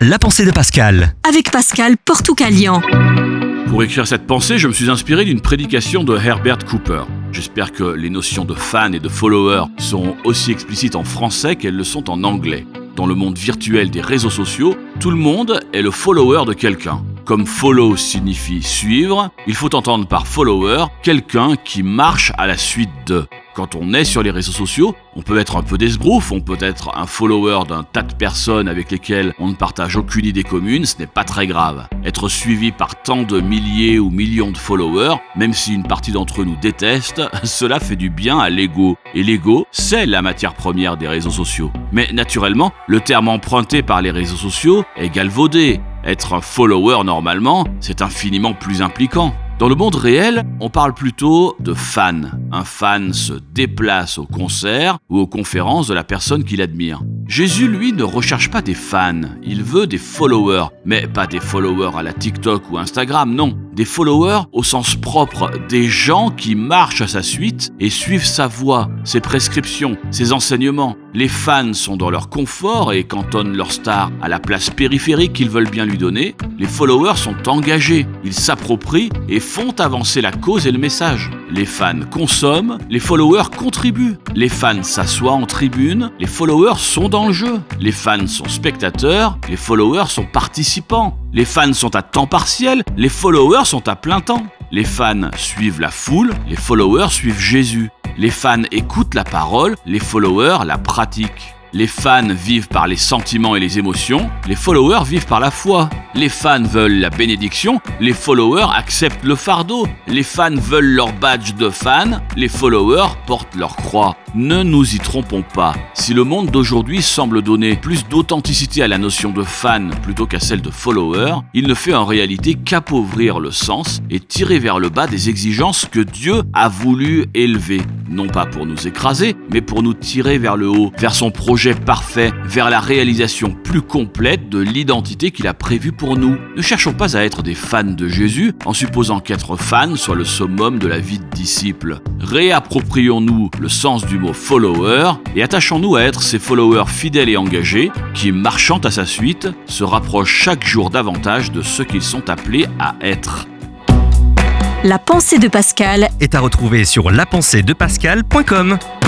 La pensée de Pascal. Avec Pascal Portoucalian. Pour écrire cette pensée, je me suis inspiré d'une prédication de Herbert Cooper. J'espère que les notions de fan et de follower sont aussi explicites en français qu'elles le sont en anglais. Dans le monde virtuel des réseaux sociaux, tout le monde est le follower de quelqu'un. Comme follow signifie suivre, il faut entendre par follower quelqu'un qui marche à la suite de. Quand on est sur les réseaux sociaux, on peut être un peu d'esbrouf, on peut être un follower d'un tas de personnes avec lesquelles on ne partage aucune idée commune, ce n'est pas très grave. Être suivi par tant de milliers ou millions de followers, même si une partie d'entre eux nous déteste, cela fait du bien à l'ego. Et l'ego, c'est la matière première des réseaux sociaux. Mais naturellement, le terme emprunté par les réseaux sociaux est galvaudé. Être un follower normalement, c'est infiniment plus impliquant. Dans le monde réel, on parle plutôt de fan. Un fan se déplace au concert ou aux conférences de la personne qu'il admire. Jésus, lui, ne recherche pas des fans, il veut des followers. Mais pas des followers à la TikTok ou Instagram, non. Des followers au sens propre, des gens qui marchent à sa suite et suivent sa voie, ses prescriptions, ses enseignements. Les fans sont dans leur confort et cantonnent leur star à la place périphérique qu'ils veulent bien lui donner. Les followers sont engagés, ils s'approprient et font avancer la cause et le message. Les fans consomment, les followers contribuent. Les fans s'assoient en tribune, les followers sont dans le jeu. Les fans sont spectateurs, les followers sont participants. Les fans sont à temps partiel, les followers sont à plein temps. Les fans suivent la foule, les followers suivent Jésus. Les fans écoutent la parole, les followers la pratiquent. Les fans vivent par les sentiments et les émotions, les followers vivent par la foi. Les fans veulent la bénédiction, les followers acceptent le fardeau. Les fans veulent leur badge de fan, les followers portent leur croix. Ne nous y trompons pas. Si le monde d'aujourd'hui semble donner plus d'authenticité à la notion de fan plutôt qu'à celle de follower, il ne fait en réalité qu'appauvrir le sens et tirer vers le bas des exigences que Dieu a voulu élever. Non pas pour nous écraser, mais pour nous tirer vers le haut, vers son projet parfait, vers la réalisation plus complète de l'identité qu'il a prévue pour nous. Ne cherchons pas à être des fans de Jésus en supposant qu'être fan soit le summum de la vie de disciple. Réapproprions-nous le sens du mot follower et attachons-nous à être ces followers fidèles et engagés qui, marchant à sa suite, se rapprochent chaque jour davantage de ce qu'ils sont appelés à être. La pensée de Pascal Est à retrouver sur lapenséedepascal.com.